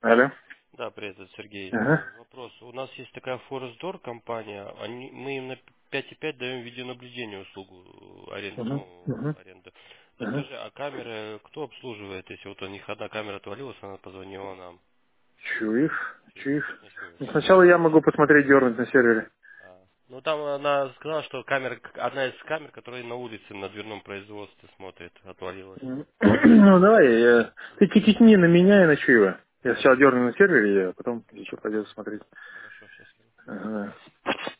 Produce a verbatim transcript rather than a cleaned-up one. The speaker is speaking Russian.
Алло. Да, привет, это Сергей. Ага. Э, Вопрос. У нас есть такая Forestdoor компания, они, мы им на пять и пять даем видеонаблюдение услугу аренды, Угу. ну, Угу. аренды. Но Ага. скажи, а камеры кто обслуживает? Если вот у них одна камера отвалилась, она позвонила нам. Чуешь? Чуть Чуешь? чуть не чуешь. Ну, сначала я могу посмотреть, дернуть на сервере. А. Ну там она сказала, что камера, одна из камер, которая на улице на дверном производстве смотрит, отвалилась. М. Ну, давай, я... ты кикни на меня и на Чуева. Я сначала дерну на сервере, а потом еще Хорошо, пойдет смотреть. хорошо, счастливо. Ага.